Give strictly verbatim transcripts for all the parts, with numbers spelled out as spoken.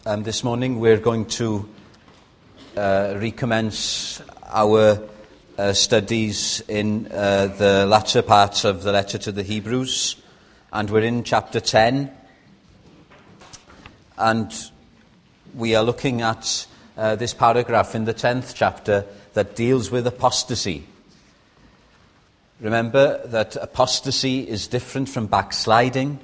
Um, this morning we're going to uh, recommence our uh, studies in uh, the latter parts of the letter to the Hebrews, and we're in chapter ten, and we are looking at uh, this paragraph in the tenth chapter that deals with apostasy. Remember that apostasy is different from backsliding.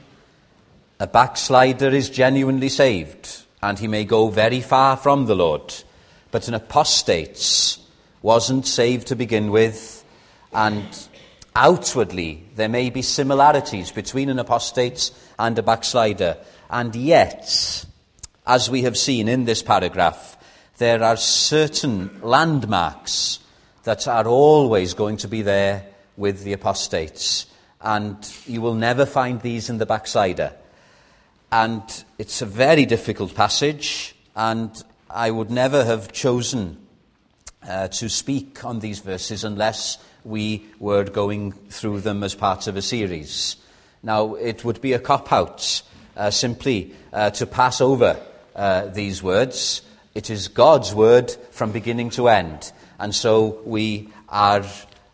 A backslider is genuinely saved, and he may go very far from the Lord. But an apostate wasn't saved to begin with, and outwardly there may be similarities between an apostate and a backslider. And yet, as we have seen in this paragraph, there are certain landmarks that are always going to be there with the apostates, and you will never find these in the backslider. And it's a very difficult passage, and I would never have chosen uh, to speak on these verses unless we were going through them as part of a series. Now, it would be a cop-out uh, simply uh, to pass over uh, these words. It is God's word from beginning to end, and so we are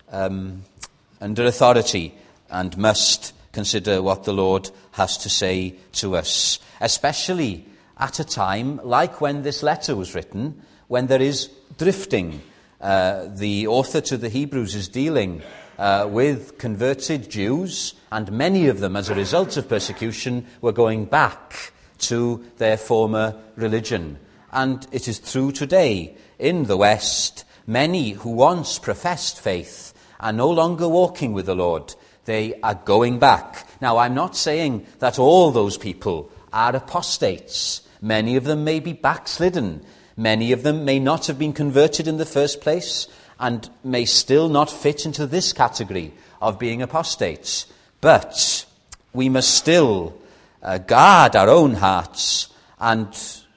um, under authority and must consider what the Lord has to say to us, especially at a time like when this letter was written, when there is drifting. Uh, the author to the Hebrews is dealing uh, with converted Jews, and many of them, as a result of persecution, were going back to their former religion. And it is true today in the West. Many who once professed faith are no longer walking with the Lord. They are going back. Now, I'm not saying that all those people are apostates. Many of them may be backslidden. Many of them may not have been converted in the first place and may still not fit into this category of being apostates. But we must still uh, guard our own hearts and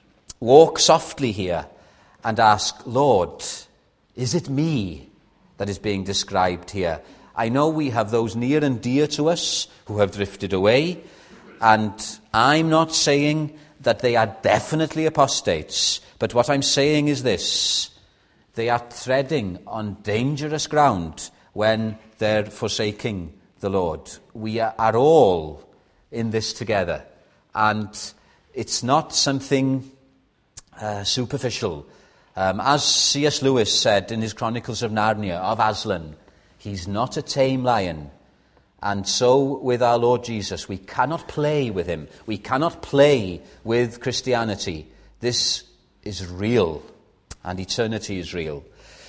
walk softly here and ask, Lord, is it me that is being described here? I know we have those near and dear to us who have drifted away, and I'm not saying that they are definitely apostates, but what I'm saying is this: they are treading on dangerous ground when they're forsaking the Lord. We are all in this together, and it's not something uh, superficial. Um, as C S Lewis said in his Chronicles of Narnia of Aslan, he's not a tame lion. And so with our Lord Jesus, we cannot play with him. We cannot play with Christianity. This is real, and eternity is real.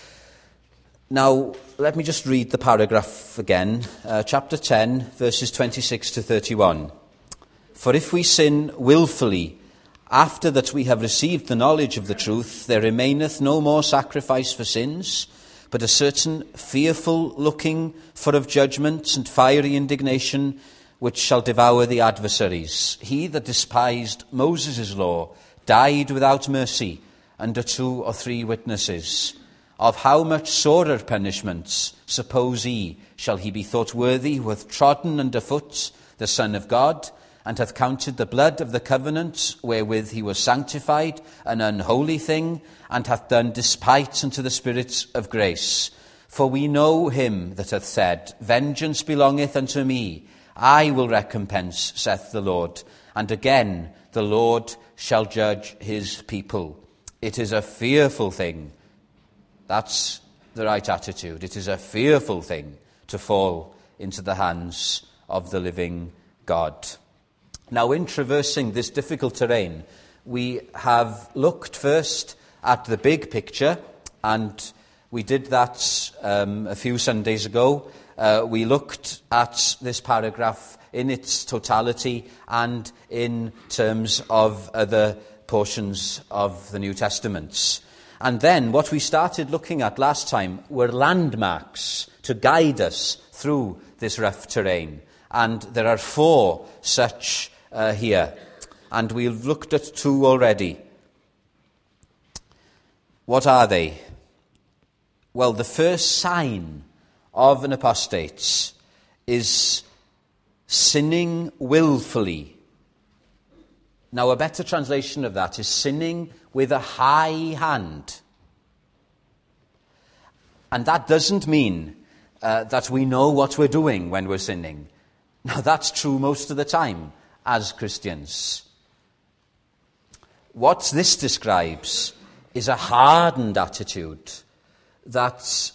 Now, let me just read the paragraph again. Uh, chapter ten, verses twenty-six to thirty-one. For if we sin willfully, after that we have received the knowledge of the truth, there remaineth no more sacrifice for sins, but a certain fearful looking for of judgment and fiery indignation, which shall devour the adversaries. He that despised Moses' law died without mercy under two or three witnesses. Of how much sorer punishments, suppose ye, shall he be thought worthy who hath trodden under foot the Son of God, and hath counted the blood of the covenant wherewith he was sanctified an unholy thing, and hath done despite unto the Spirit of grace. For we know him that hath said, Vengeance belongeth unto me, I will recompense, saith the Lord. And again, the Lord shall judge his people. It is a fearful thing. That's the right attitude. It is a fearful thing to fall into the hands of the living God. Now, in traversing this difficult terrain, we have looked first at the big picture, and we did that um, a few Sundays ago. Uh, we looked at this paragraph in its totality and in terms of other portions of the New Testament. And then what we started looking at last time were landmarks to guide us through this rough terrain. And there are four such Uh, here, and we've looked at two already. What are they? Well, the first sign of an apostate is sinning willfully. Now, a better translation of that is sinning with a high hand. And that doesn't mean uh, that we know what we're doing when we're sinning. Now, that's true most of the time as Christians. What this describes is a hardened attitude that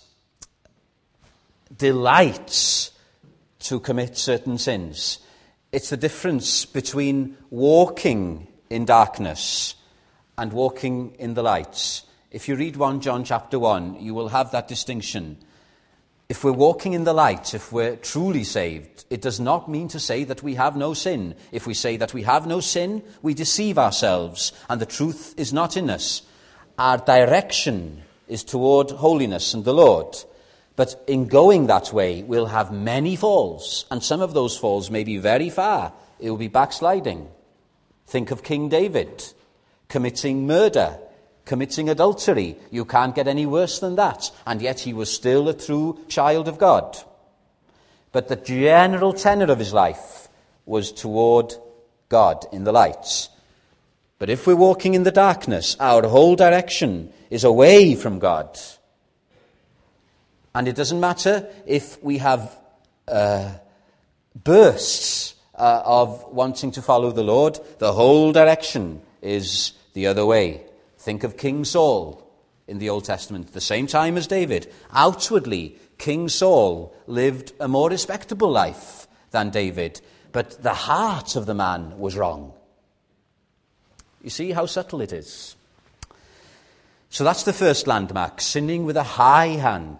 delights to commit certain sins. It's the difference between walking in darkness and walking in the light. If you read First John chapter one, you will have that distinction. If we're walking in the light, if we're truly saved, it does not mean to say that we have no sin. If we say that we have no sin, we deceive ourselves, and the truth is not in us. Our direction is toward holiness and the Lord. But in going that way, we'll have many falls, and some of those falls may be very far. It will be backsliding. Think of King David, committing murder, committing adultery. You can't get any worse than that. And yet he was still a true child of God. But the general tenor of his life was toward God in the light. But if we're walking in the darkness, our whole direction is away from God. And it doesn't matter if we have uh, bursts uh, of wanting to follow the Lord, the whole direction is the other way. Think of King Saul in the Old Testament, at the same time as David. Outwardly, King Saul lived a more respectable life than David, but the heart of the man was wrong. You see how subtle it is? So that's the first landmark, sinning with a high hand.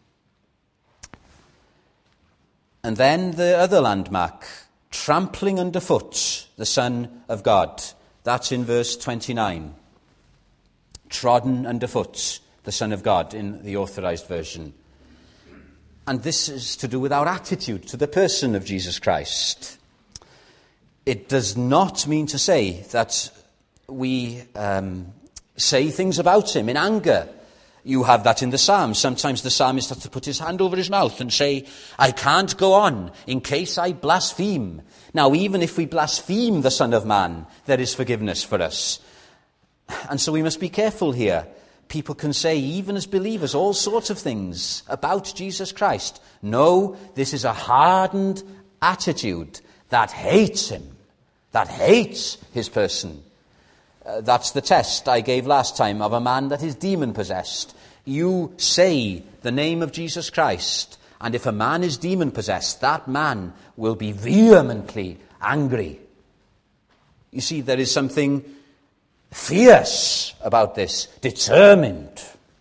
And then the other landmark, trampling underfoot the Son of God. That's in verse twenty-nine. Trodden underfoot the Son of God in the Authorized Version. And this is to do with our attitude to the person of Jesus Christ. It does not mean to say that we um, say things about him in anger. You have that in the Psalms. Sometimes the psalmist has to put his hand over his mouth and say, I can't go on in case I blaspheme. Now, even if we blaspheme the Son of Man, there is forgiveness for us. And so we must be careful here. People can say, even as believers, all sorts of things about Jesus Christ. No, this is a hardened attitude that hates him, that hates his person. Uh, that's the test I gave last time of a man that is demon-possessed. You say the name of Jesus Christ, and if a man is demon-possessed, that man will be vehemently angry. You see, there is something fierce about this, determined.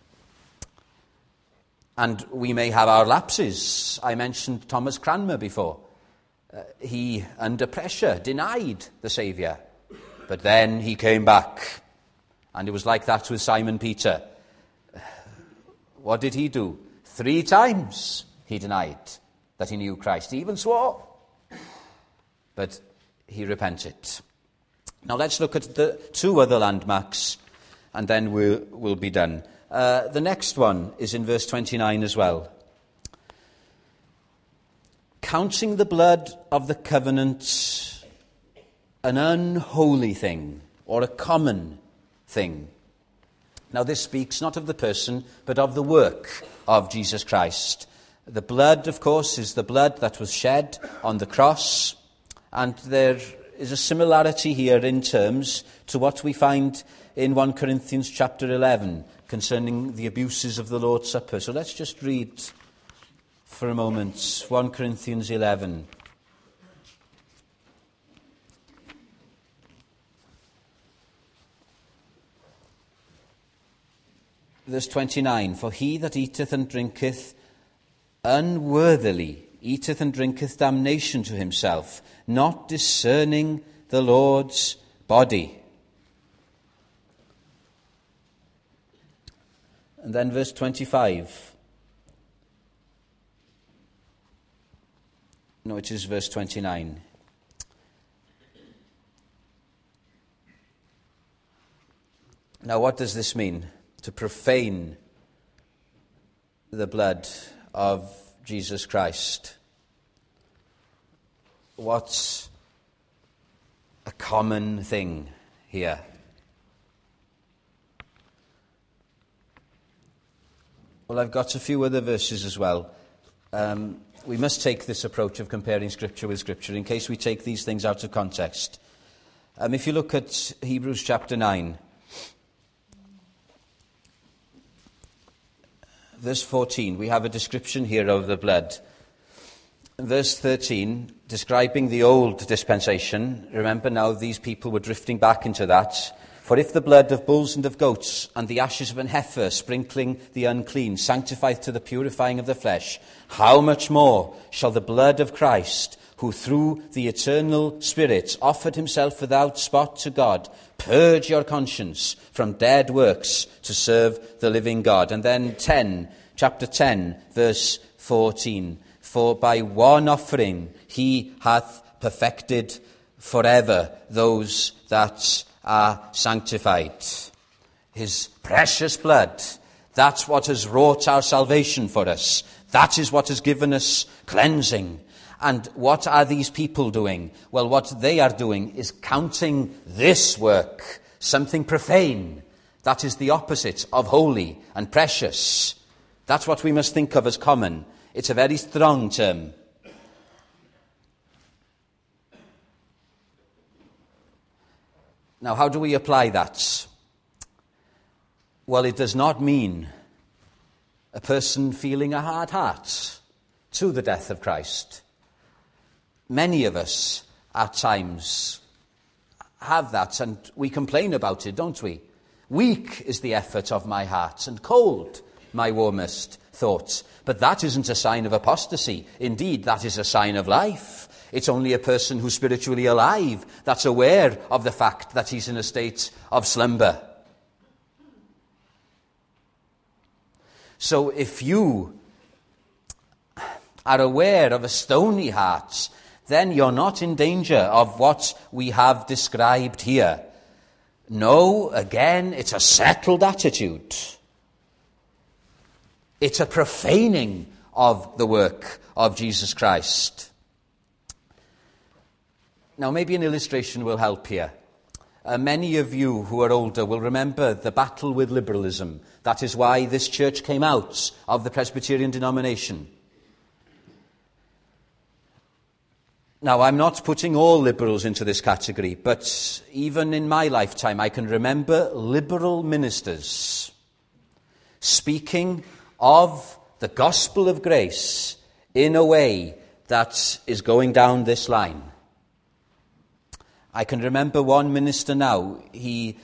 And we may have our lapses. I mentioned Thomas Cranmer before. Uh, he, under pressure, denied the Saviour. But then he came back. And it was like that with Simon Peter. What did he do? Three times he denied that he knew Christ. He even swore. But he repented. Now let's look at the two other landmarks, and then we'll, we'll be done. Uh, the next one is in verse twenty-nine as well. Counting the blood of the covenant an unholy thing, or a common thing. Now this speaks not of the person, but of the work of Jesus Christ. The blood, of course, is the blood that was shed on the cross, and there is a similarity here in terms to what we find in First Corinthians chapter eleven concerning the abuses of the Lord's Supper. So let's just read for a moment First Corinthians eleven. Verse twenty-nine, for he that eateth and drinketh unworthily eateth and drinketh damnation to himself, not discerning the Lord's body. And then verse twenty-five. No, it is verse twenty-nine. Now, what does this mean? To profane the blood of Jesus Christ. What a common thing here. Well, I've got a few other verses as well. Um, we must take this approach of comparing Scripture with Scripture in case we take these things out of context. Um, if you look at Hebrews chapter nine, verse fourteen, we have a description here of the blood. Verse thirteen, describing the old dispensation. Remember now, these people were drifting back into that. For if the blood of bulls and of goats and the ashes of an heifer sprinkling the unclean sanctifieth to the purifying of the flesh, how much more shall the blood of Christ, who through the eternal Spirit offered himself without spot to God, purge your conscience from dead works to serve the living God. And then ten, chapter ten, verse fourteen. For by one offering he hath perfected forever those that are sanctified. His precious blood, that's what has wrought our salvation for us. That is what has given us cleansing. And what are these people doing? Well, what they are doing is counting this work something profane. That is the opposite of holy and precious. That's what we must think of as common. It's a very strong term. Now, how do we apply that? Well, it does not mean a person feeling a hard heart to the death of Christ. Many of us, at times, have that, and we complain about it, don't we? Weak is the effort of my heart, and cold my warmest thoughts. But that isn't a sign of apostasy. Indeed, that is a sign of life. It's only a person who's spiritually alive that's aware of the fact that he's in a state of slumber. So if you are aware of a stony heart, then you're not in danger of what we have described here. No, again, it's a settled attitude. It's a profaning of the work of Jesus Christ. Now, maybe an illustration will help here. Uh, many of you who are older will remember the battle with liberalism. That is why this church came out of the Presbyterian denomination. Now, I'm not putting all liberals into this category, but even in my lifetime, I can remember liberal ministers speaking of the gospel of grace in a way that is going down this line. I can remember one minister now. He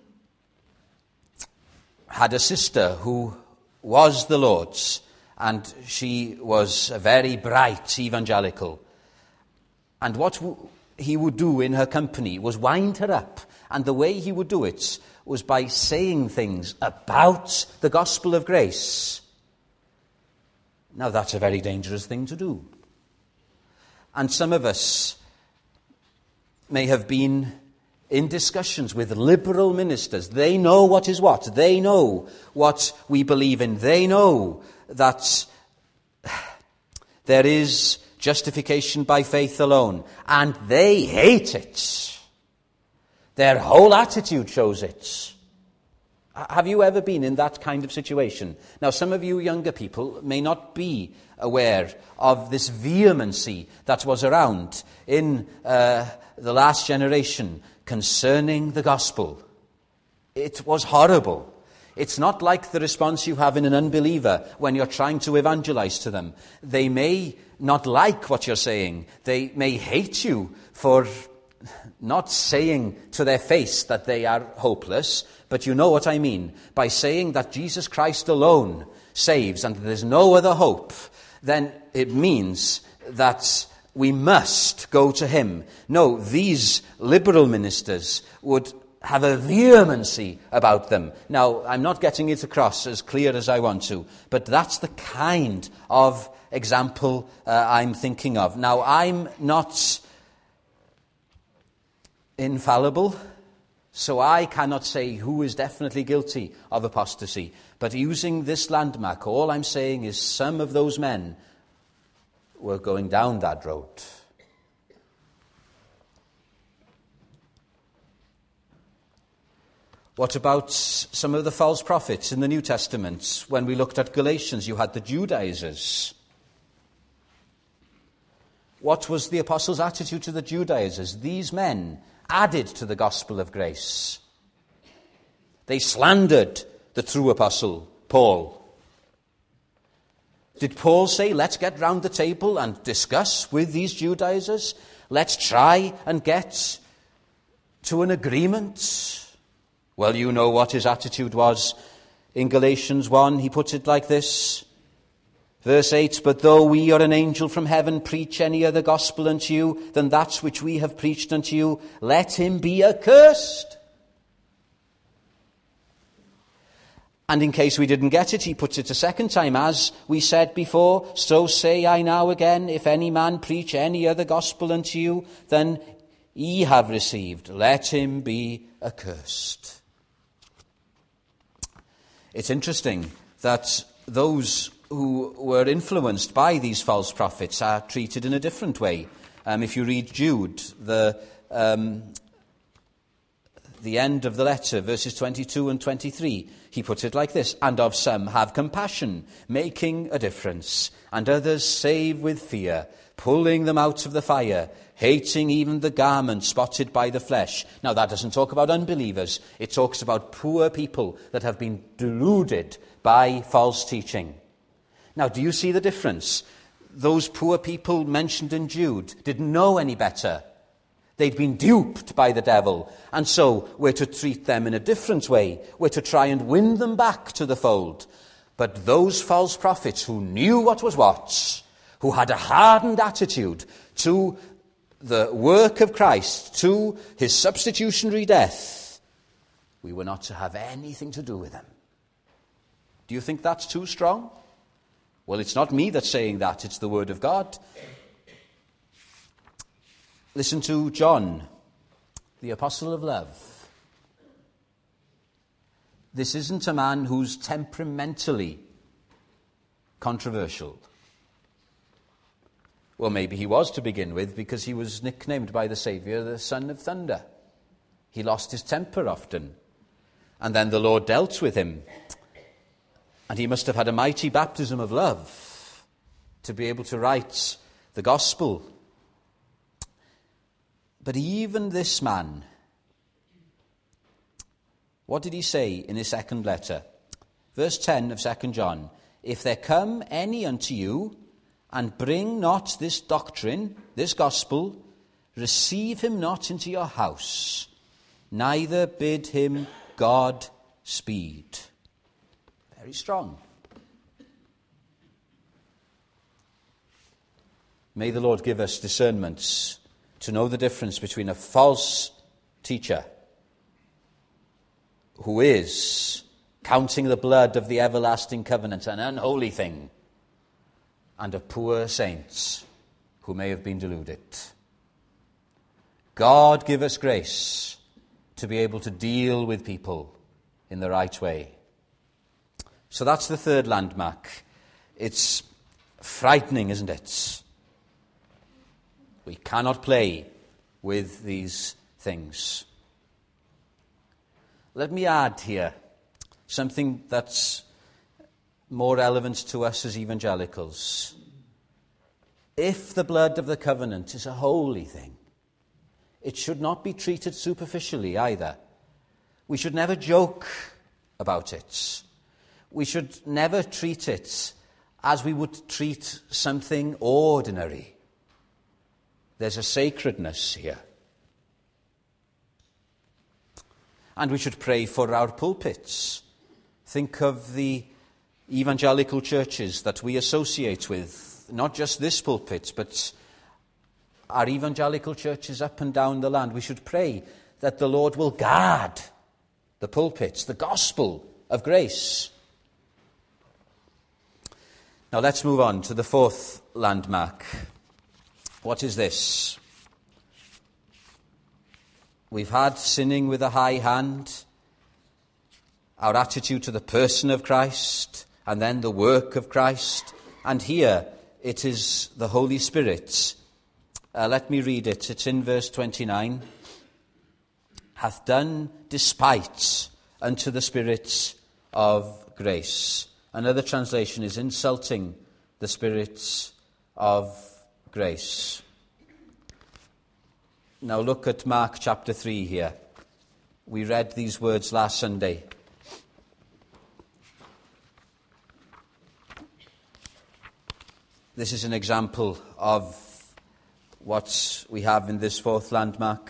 had a sister who was the Lord's, and she was a very bright evangelical. And what w- he would do in her company was wind her up. And the way he would do it was by saying things about the gospel of grace. Now, that's a very dangerous thing to do. And some of us may have been in discussions with liberal ministers. They know what is what. They know what we believe in. They know that there is justification by faith alone. And they hate it. Their whole attitude shows it. Have you ever been in that kind of situation? Now, some of you younger people may not be aware of this vehemency that was around in uh, the last generation concerning the gospel. It was horrible. It's not like the response you have in an unbeliever when you're trying to evangelize to them. They may not like what you're saying. They may hate you for not saying to their face that they are hopeless, but you know what I mean. By saying that Jesus Christ alone saves and there's no other hope, then it means that we must go to him. No, these liberal ministers would have a vehemency about them. Now, I'm not getting it across as clear as I want to, but that's the kind of example uh, I'm thinking of. Now, I'm not infallible, so I cannot say who is definitely guilty of apostasy. But using this landmark, all I'm saying is some of those men were going down that road. What about some of the false prophets in the New Testament? When we looked at Galatians, you had the Judaizers. What was the apostles' attitude to the Judaizers? These men added to the gospel of grace. They slandered the true apostle, Paul. Did Paul say, let's get round the table and discuss with these Judaizers? Let's try and get to an agreement? Well, you know what his attitude was. In Galatians one, he puts it like this. Verse eight, but though we or an angel from heaven preach any other gospel unto you than that which we have preached unto you, let him be accursed. And in case we didn't get it, he puts it a second time. As we said before, so say I now again, if any man preach any other gospel unto you than ye have received, let him be accursed. It's interesting that those who were influenced by these false prophets are treated in a different way. Um, if you read Jude, the um, the end of the letter, verses twenty-two and twenty-three, he puts it like this, and of some have compassion, making a difference, and others save with fear, pulling them out of the fire, hating even the garment spotted by the flesh. Now, that doesn't talk about unbelievers. It talks about poor people that have been deluded by false teaching. Now, do you see the difference? Those poor people mentioned in Jude didn't know any better. They'd been duped by the devil. And so we're to treat them in a different way. We're to try and win them back to the fold. But those false prophets who knew what was what, who had a hardened attitude to the work of Christ, to his substitutionary death, we were not to have anything to do with them. Do you think that's too strong? Well, it's not me that's saying that, it's the Word of God. Listen to John, the apostle of love. This isn't a man who's temperamentally controversial. Well, maybe he was to begin with, because he was nicknamed by the Saviour the Son of Thunder. He lost his temper often. And then the Lord dealt with him. And he must have had a mighty baptism of love to be able to write the gospel. But even this man, what did he say in his second letter? Verse ten of Second John, if there come any unto you, and bring not this doctrine, this gospel, receive him not into your house, neither bid him God speed. Very strong. May the Lord give us discernments to know the difference between a false teacher who is counting the blood of the everlasting covenant an unholy thing, and a poor saint who may have been deluded. God give us grace to be able to deal with people in the right way. So that's the third landmark. It's frightening, isn't it? We cannot play with these things. Let me add here something that's more relevant to us as evangelicals. If the blood of the covenant is a holy thing, it should not be treated superficially either. We should never joke about it. We should never treat it as we would treat something ordinary. There's a sacredness here. And we should pray for our pulpits. Think of the evangelical churches that we associate with, not just this pulpit, but our evangelical churches up and down the land. We should pray that the Lord will guard the pulpits, the gospel of grace. Now let's move on to the fourth landmark. What is this? We've had sinning with a high hand, our attitude to the person of Christ, and then the work of Christ. And here it is the Holy Spirit. Uh, let me read it. It's in verse twenty-nine. Hath done despite unto the spirits of grace. Another translation is insulting the spirits of grace. Now look at Mark chapter three here. We read these words last Sunday. This is an example of what we have in this fourth landmark.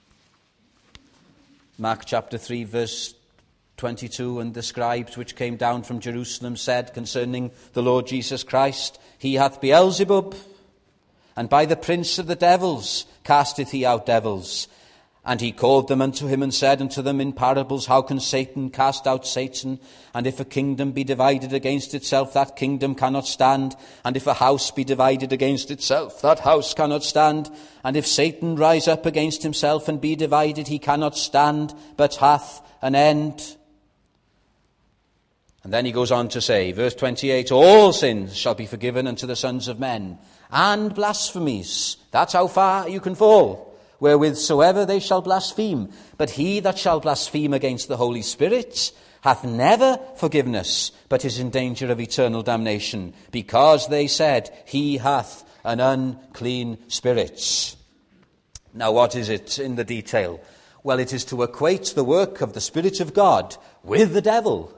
Mark chapter three, verse twenty-two, and the scribes which came down from Jerusalem said concerning the Lord Jesus Christ, He hath Beelzebub, and by the prince of the devils casteth he out devils. And he called them unto him and said unto them in parables, How can Satan cast out Satan? And if a kingdom be divided against itself, that kingdom cannot stand. And if a house be divided against itself, that house cannot stand. And if Satan rise up against himself and be divided, he cannot stand, but hath an end. And then he goes on to say, verse twenty-eight, All sins shall be forgiven unto the sons of men, and blasphemies. That's how far you can fall. Wherewith soever they shall blaspheme. But he that shall blaspheme against the Holy Spirit hath never forgiveness, but is in danger of eternal damnation, because they said, He hath an unclean spirit. Now what is it in the detail? Well, it is to equate the work of the Spirit of God with the devil.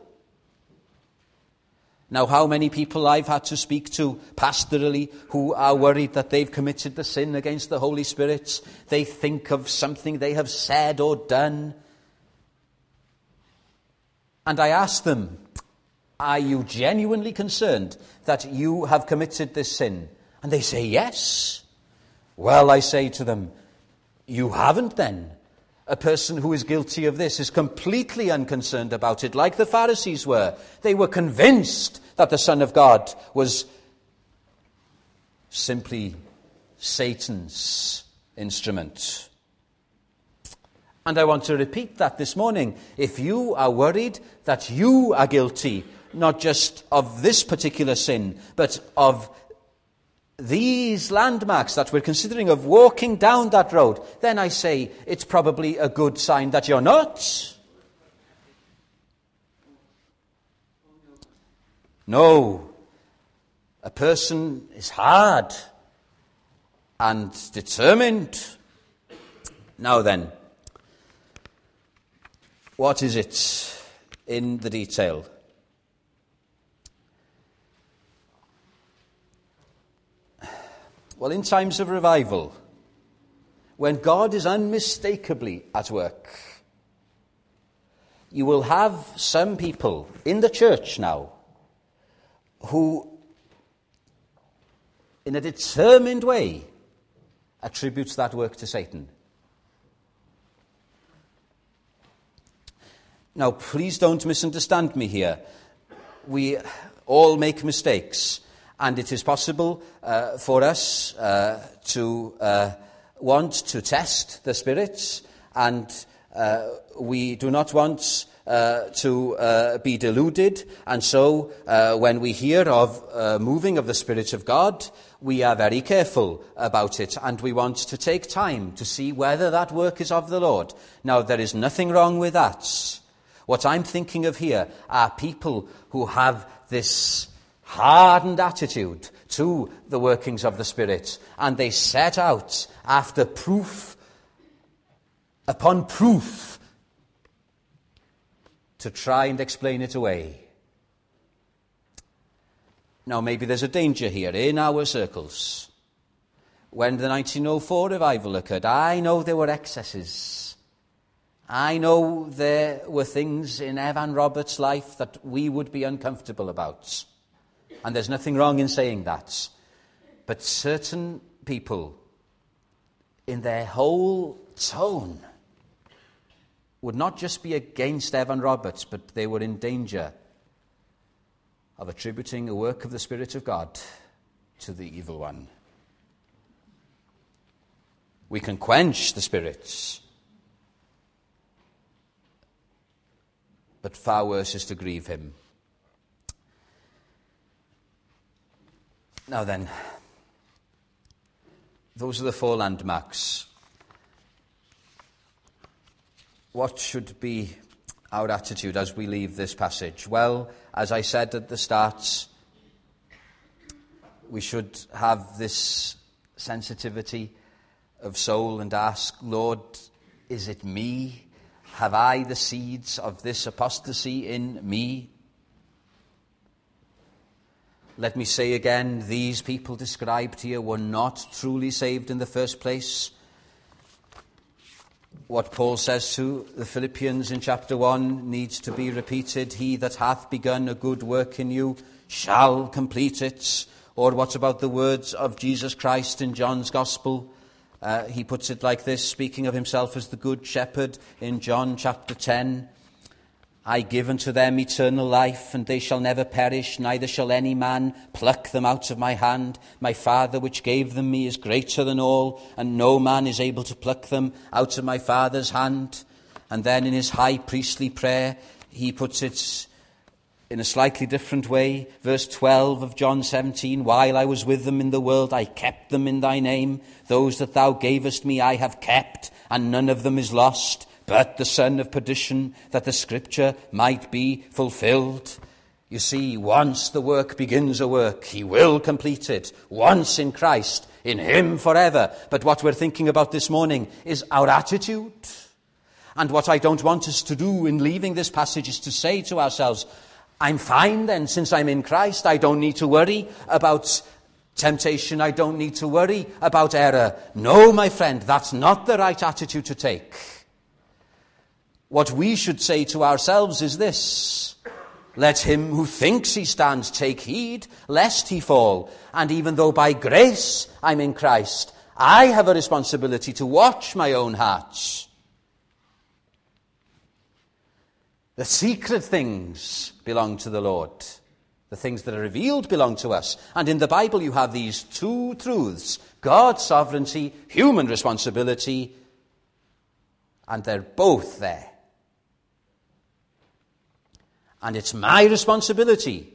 Now, how many people I've had to speak to pastorally who are worried that they've committed the sin against the Holy Spirit. They think of something they have said or done. And I ask them, are you genuinely concerned that you have committed this sin? And they say, yes. Well, I say to them, you haven't then. A person who is guilty of this is completely unconcerned about it, like the Pharisees were. They were convinced that the Son of God was simply Satan's instrument. And I want to repeat that this morning. If you are worried that you are guilty, not just of this particular sin, but of these landmarks that we're considering, of walking down that road, then I say it's probably a good sign that you're not. No, a person is hard and determined. Now then, what is it in the detail? Well, in times of revival, when God is unmistakably at work, you will have some people in the church now who, in a determined way, attributes that work to Satan. Now, please don't misunderstand me here. We all make mistakes. And it is possible uh, for us uh, to uh, want to test the spirits, and uh, we do not want uh, to uh, be deluded. And so uh, when we hear of uh, moving of the Spirit of God, we are very careful about it, and we want to take time to see whether that work is of the Lord. Now, there is nothing wrong with that. What I'm thinking of here are people who have this hardened attitude to the workings of the Spirit, and they set out after proof upon proof to try and explain it away. Now, maybe there's a danger here in our circles. When the nineteen oh four revival occurred, I know there were excesses. I know there were things in Evan Roberts' life that we would be uncomfortable about. And there's nothing wrong in saying that. But certain people, in their whole tone, would not just be against Evan Roberts, but they were in danger of attributing a work of the Spirit of God to the evil one. We can quench the spirits, but far worse is to grieve him. Now then, those are the four landmarks. What should be our attitude as we leave this passage? Well, as I said at the start, we should have this sensitivity of soul and ask, Lord, is it me? Have I the seeds of this apostasy in me? Let me say again, these people described here were not truly saved in the first place. What Paul says to the Philippians in chapter one needs to be repeated. He that hath begun a good work in you shall complete it. Or what about the words of Jesus Christ in John's Gospel? Uh, he puts it like this, speaking of himself as the good shepherd in John chapter ten. I give unto them eternal life, and they shall never perish, neither shall any man pluck them out of my hand. My Father which gave them me is greater than all, and no man is able to pluck them out of my Father's hand. And then in his high priestly prayer, he puts it in a slightly different way. Verse twelve of John seventeen, while I was with them in the world, I kept them in thy name. Those that thou gavest me I have kept, and none of them is lost, but the son of perdition, that the scripture might be fulfilled. You see, once the work begins a work, he will complete it. Once in Christ, in him forever. But what we're thinking about this morning is our attitude. And what I don't want us to do in leaving this passage is to say to ourselves, I'm fine then, since I'm in Christ. I don't need to worry about temptation. I don't need to worry about error. No, my friend, that's not the right attitude to take. What we should say to ourselves is this: let him who thinks he stands take heed, lest he fall. And even though by grace I'm in Christ, I have a responsibility to watch my own heart. The secret things belong to the Lord. The things that are revealed belong to us. And in the Bible you have these two truths: God's sovereignty, human responsibility, and they're both there. And it's my responsibility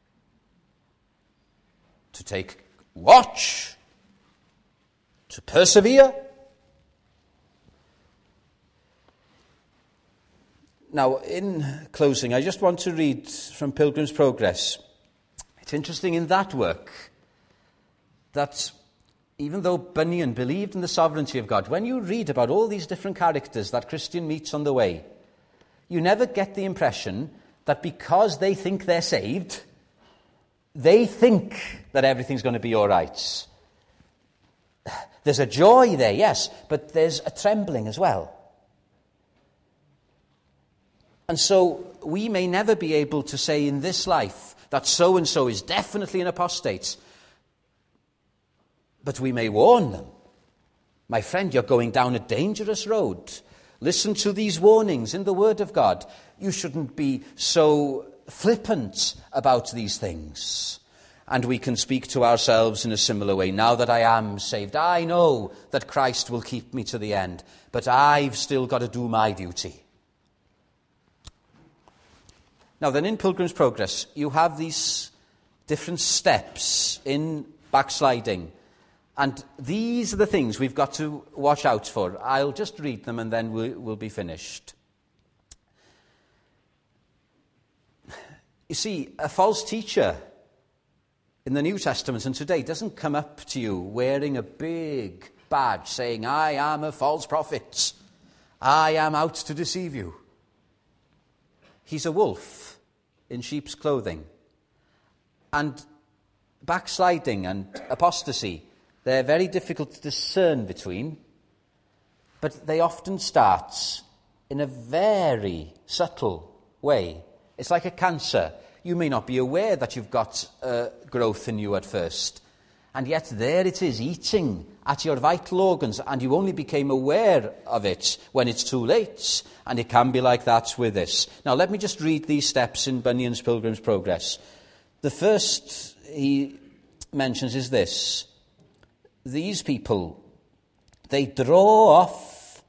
to take watch, to persevere. Now, in closing, I just want to read from Pilgrim's Progress. It's interesting in that work that even though Bunyan believed in the sovereignty of God, when you read about all these different characters that Christian meets on the way, you never get the impression that because they think they're saved, they think that everything's going to be all right. There's a joy there, yes, but there's a trembling as well. And so we may never be able to say in this life that so-and-so is definitely an apostate. But we may warn them. My friend, you're going down a dangerous road. Listen to these warnings in the Word of God. You shouldn't be so flippant about these things. And we can speak to ourselves in a similar way. Now that I am saved, I know that Christ will keep me to the end. But I've still got to do my duty. Now then, in Pilgrim's Progress, you have these different steps in backsliding. And these are the things we've got to watch out for. I'll just read them and then we'll, we'll be finished. You see, a false teacher in the New Testament and today doesn't come up to you wearing a big badge saying, I am a false prophet. I am out to deceive you. He's a wolf in sheep's clothing. And backsliding and apostasy, they're very difficult to discern between, but they often start in a very subtle way. It's like a cancer. You may not be aware that you've got uh, growth in you at first, and yet there it is, eating at your vital organs, and you only became aware of it when it's too late. And it can be like that with this. Now, let me just read these steps in Bunyan's Pilgrim's Progress. The first he mentions is this. These people, they draw off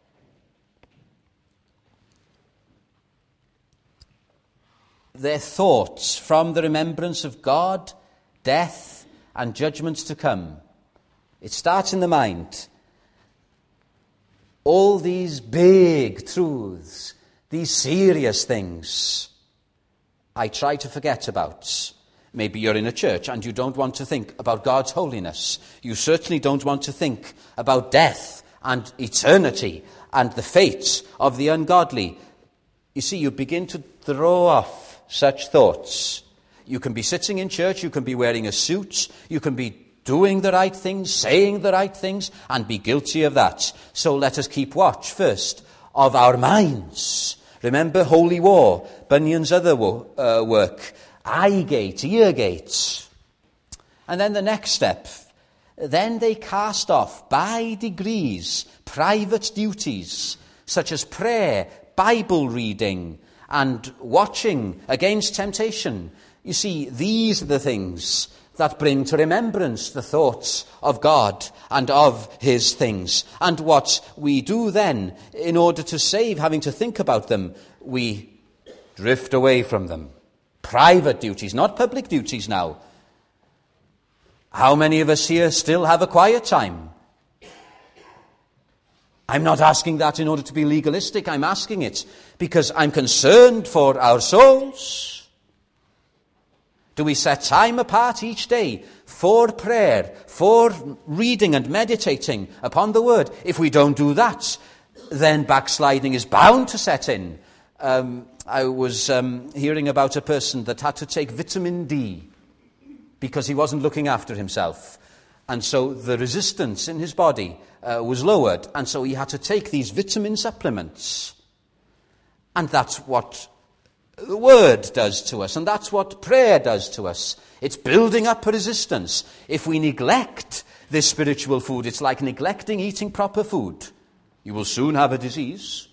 their thoughts from the remembrance of God, death, and judgments to come. It starts in the mind. All these big truths, these serious things, I try to forget about. Maybe you're in a church and you don't want to think about God's holiness. You certainly don't want to think about death and eternity and the fate of the ungodly. You see, you begin to throw off such thoughts. You can be sitting in church, you can be wearing a suit, you can be doing the right things, saying the right things, and be guilty of that. So let us keep watch first of our minds. Remember Holy War, Bunyan's other wo- uh, work, eye gate, ear gates. And then the next step, then they cast off by degrees private duties such as prayer, Bible reading, and watching against temptation. You see, these are the things that bring to remembrance the thoughts of God and of his things. And what we do then, in order to save having to think about them, we drift away from them. Private duties, not public duties now. How many of us here still have a quiet time? I'm not asking that in order to be legalistic. I'm asking it because I'm concerned for our souls. Do we set time apart each day for prayer, for reading and meditating upon the Word? If we don't do that, then backsliding is bound to set in. Um, I was um, hearing about a person that had to take vitamin D because he wasn't looking after himself. And so the resistance in his body uh, was lowered. And so he had to take these vitamin supplements. And that's what the Word does to us, and that's what prayer does to us. It's building up a resistance. If we neglect this spiritual food, it's like neglecting eating proper food. You will soon have a disease.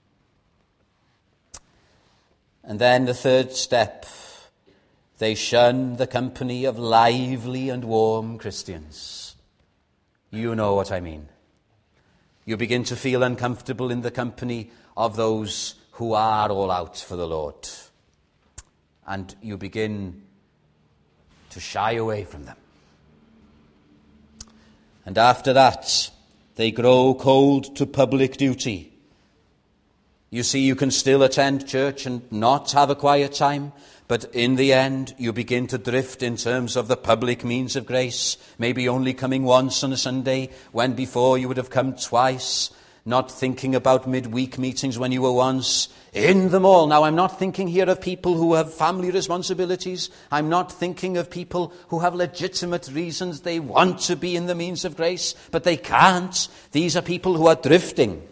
And then the third step, they shun the company of lively and warm Christians. You know what I mean. You begin to feel uncomfortable in the company of those who are all out for the Lord. And you begin to shy away from them. And after that, they grow cold to public duty. You see, you can still attend church and not have a quiet time, but in the end, you begin to drift in terms of the public means of grace, maybe only coming once on a Sunday, when before you would have come twice, not thinking about midweek meetings when you were once in them all. Now, I'm not thinking here of people who have family responsibilities. I'm not thinking of people who have legitimate reasons they want to be in the means of grace, but they can't. These are people who are drifting.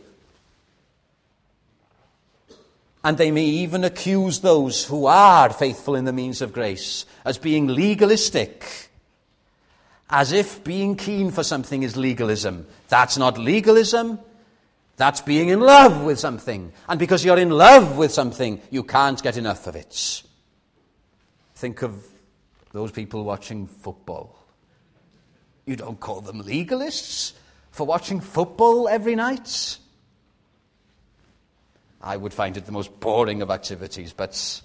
And they may even accuse those who are faithful in the means of grace as being legalistic, as if being keen for something is legalism. That's not legalism. That's being in love with something. And because you're in love with something, you can't get enough of it. Think of those people watching football. You don't call them legalists for watching football every night. I would find it the most boring of activities, but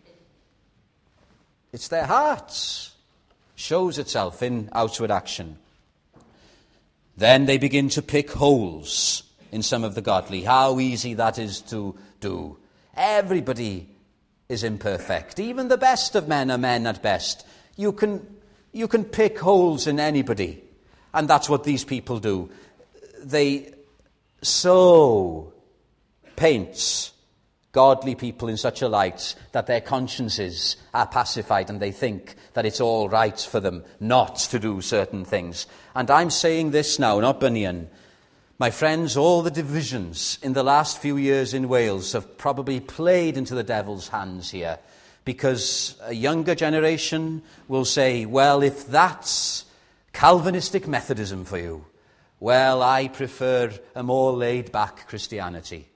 it's their hearts. Shows itself in outward action. Then they begin to pick holes in some of the godly. How easy that is to do. Everybody is imperfect. Even the best of men are men at best. You can, you can pick holes in anybody. And that's what these people do. They so paint godly people in such a light that their consciences are pacified and they think that it's all right for them not to do certain things. And I'm saying this now, not Bunyan. My friends, all the divisions in the last few years in Wales have probably played into the devil's hands here, because a younger generation will say, well, if that's Calvinistic Methodism for you, well, I prefer a more laid-back Christianity.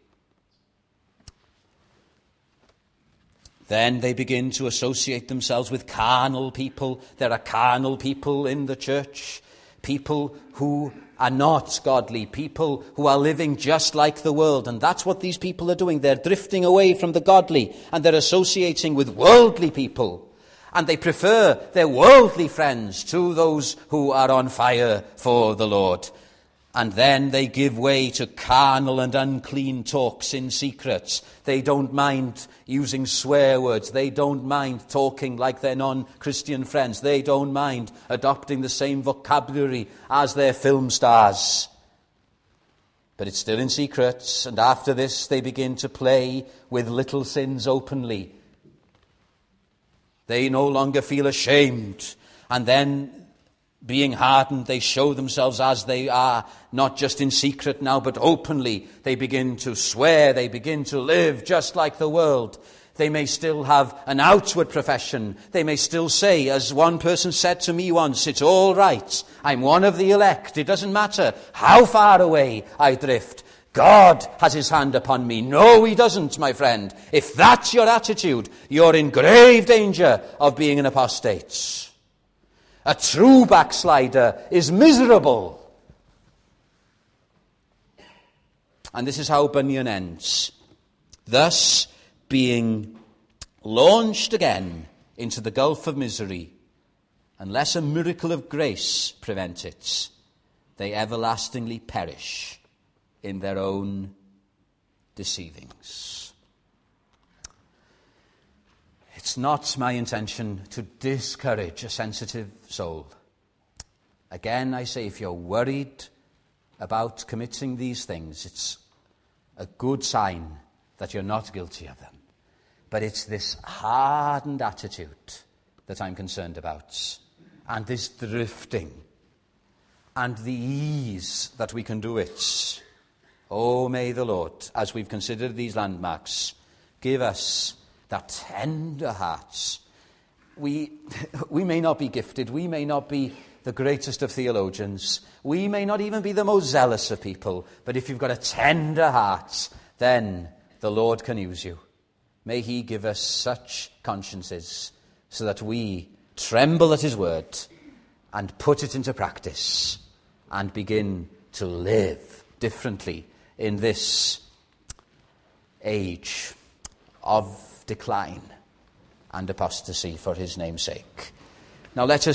Then they begin to associate themselves with carnal people. There are carnal people in the church, people who are not godly, people who are living just like the world. And that's what these people are doing. They're drifting away from the godly and they're associating with worldly people. And they prefer their worldly friends to those who are on fire for the Lord. And then they give way to carnal and unclean talks in secret. They don't mind using swear words. They don't mind talking like their non-Christian friends. They don't mind adopting the same vocabulary as their film stars. But it's still in secret. And after this, they begin to play with little sins openly. They no longer feel ashamed. And then, being hardened, they show themselves as they are, not just in secret now, but openly. They begin to swear, they begin to live just like the world. They may still have an outward profession. They may still say, as one person said to me once, it's all right. I'm one of the elect. It doesn't matter how far away I drift. God has his hand upon me. No, he doesn't, my friend. If that's your attitude, you're in grave danger of being an apostate. A true backslider is miserable. And this is how Bunyan ends. Thus, being launched again into the gulf of misery, unless a miracle of grace prevent it, they everlastingly perish in their own deceivings. It's not my intention to discourage a sensitive soul. Again, I say, if you're worried about committing these things, it's a good sign that you're not guilty of them. But it's this hardened attitude that I'm concerned about, and this drifting, and the ease that we can do it. Oh, may the Lord, as we've considered these landmarks, give us that tender hearts. We, we may not be gifted. We may not be the greatest of theologians. We may not even be the most zealous of people. But if you've got a tender heart, then the Lord can use you. May he give us such consciences so that we tremble at his word and put it into practice and begin to live differently in this age of decline and apostasy for his name's sake. Now let us